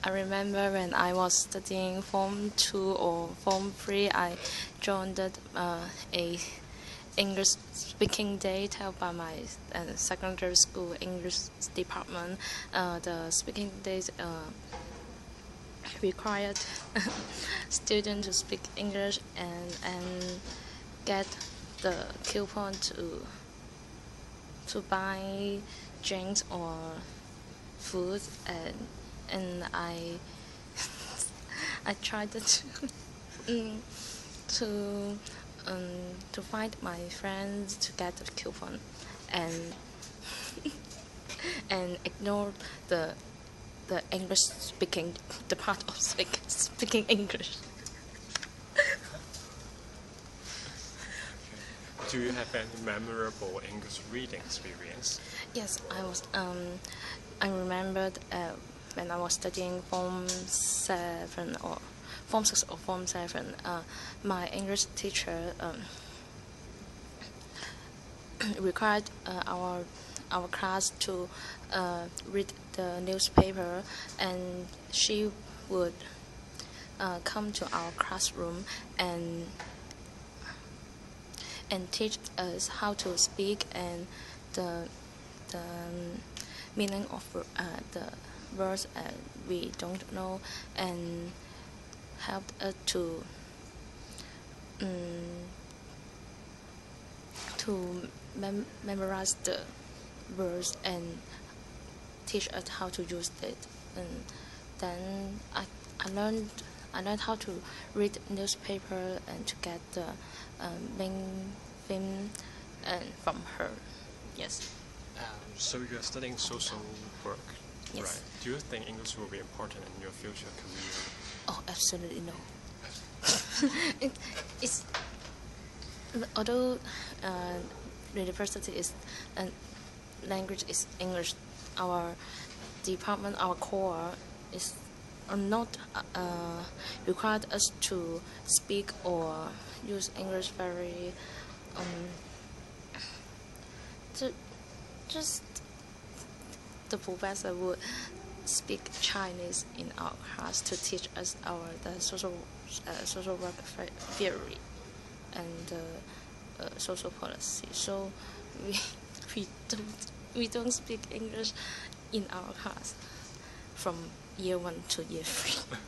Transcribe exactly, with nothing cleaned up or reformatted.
I remember when I was studying Form two or Form three, I joined uh, a English speaking day held by my uh, secondary school English department. Uh, the speaking days uh, required students to speak English and and get the coupon to to buy drinks or food, and and I I tried to mm, to um, to find my friends to get the coupon, and and ignore the the English speaking the part of speak, speaking English. Do you have any memorable English reading experience? Yes, I was. Um, I remembered uh, when I was studying Form Seven or Form Six or Form Seven. Uh, my English teacher um, required uh, our our class to uh, read the newspaper, and she would uh, come to our classroom and and teach us how to speak and the the um, meaning of uh, the words uh, we don't know, and helped us to um, to mem- memorize the words and teach us how to use it. And then I, I learned I learned how to read newspaper and to get the um, main theme and from her. Yes. Um, so you are studying social work, Yes. right? Do you think English will be important in your future career? Oh, absolutely no. it, it's although uh, university is and language is English, our department, our core is are not uh, required us to speak or use English very um, to, just the professor would speak Chinese in our class to teach us our the social uh, social work theory and uh, uh, social policy. So we we don't we don't speak English in our class from year one to year three.